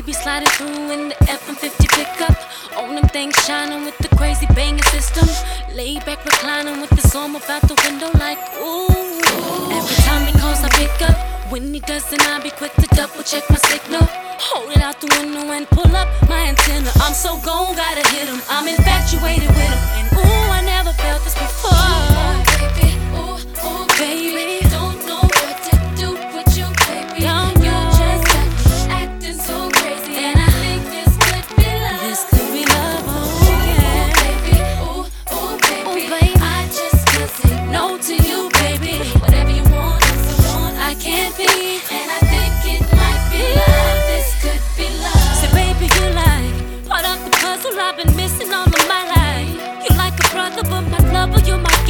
be sliding through in the F-150 pickup. On them things shining with the crazy banging system. Lay back reclining with the arm up out the window like ooh. Every time he calls I pick up. When he doesn't I be quick to double check my signal. Hold it out the window and pull up my antenna. I'm so gone, gotta hit him. I'm infatuated with him. And ooh, I never felt this before. Baby, ooh, ooh, baby. Don't know what to do with you, baby. You just got me acting so crazy. And I think this could be love. This could be love, oh yeah. Baby, ooh, ooh, baby. I just can't say no to you, baby. Whatever you want, I can't be. And I think it might be love. This could be love. Say, baby, you like part of the puzzle I've been missing all of my life. You like a brother, but my lover, you're my